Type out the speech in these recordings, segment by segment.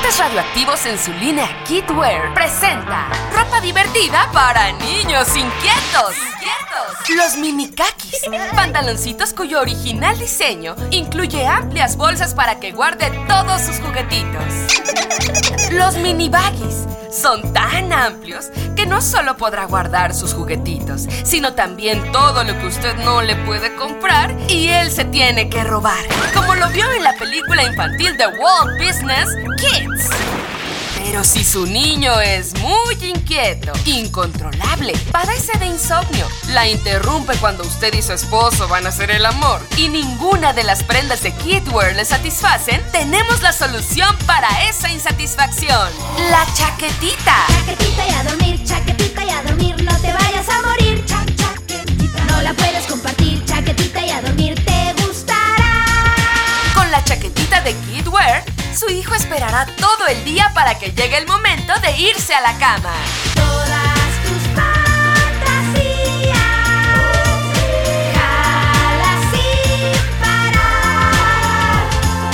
Juguetes Radioactivos en su línea Kidwear presenta ropa divertida para niños inquietos. Los mini kakis, pantaloncitos cuyo original diseño incluye amplias bolsas para que guarde todos sus juguetitos. Los mini baggies son tan amplios que no solo podrá guardar sus juguetitos, sino también todo lo que usted no le puede comprar y él se tiene que robar, como lo vio en la película infantil de Walt Business Kids. Pero si su niño es muy inquieto, incontrolable, padece de insomnio, la interrumpe cuando usted y su esposo van a hacer el amor y ninguna de las prendas de Kidwear le satisfacen, tenemos la solución para esa insatisfacción: la chaquetita. Chaquetita y a dormir, no te vayas a morir. Chaquetita, no la puedes compartir. Chaquetita y a dormir, te gustará. Con la chaquetita de Kidwear, su hijo esperará todo el día para que llegue el momento de irse a la cama. Todas tus fantasías, jala sin parar.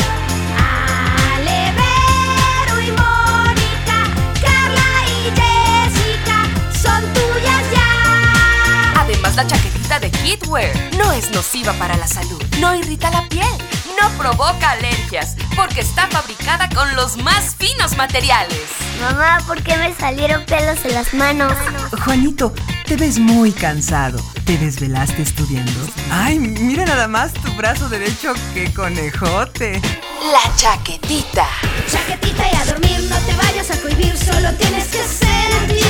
Ale, Vero y Mónica, Carla y Jessica son tuyas ya. Además, la chaquetita de Kidwear no es nociva para la salud, no irrita la piel, no provoca alergias, porque está fabricada con los más finos materiales. Mamá, ¿por qué me salieron pelos en las manos? Juanito, te ves muy cansado. ¿Te desvelaste estudiando? Ay, mira nada más tu brazo derecho, qué conejote. La chaquetita. Chaquetita y a dormir, no te vayas a cohibir, solo tienes que ser